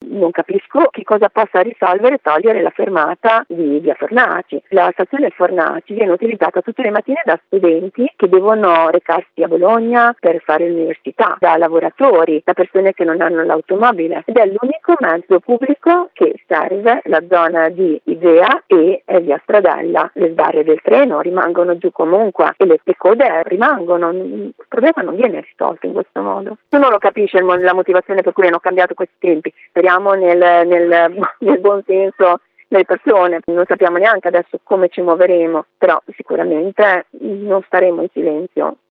non capisco che cosa possa risolvere togliere la fermata di via Fornaci. La stazione Fornaci viene utilizzata tutte le mattine da studenti che devono recarsi a Bologna per fare l'università, da lavoratori, da persone che non hanno l'automobile, ed è l'unico mezzo pubblico che serve la zona di Ivrea e via Stradella. Le sbarre del treno rimangono giù comunque e le code rimangono, il problema non viene risolto in questo modo. Uno lo capisce la motivazione per cui hanno cambiato questi tempi, speriamo nel buon senso delle persone, non sappiamo neanche adesso come ci muoveremo, però sicuramente non staremo in silenzio.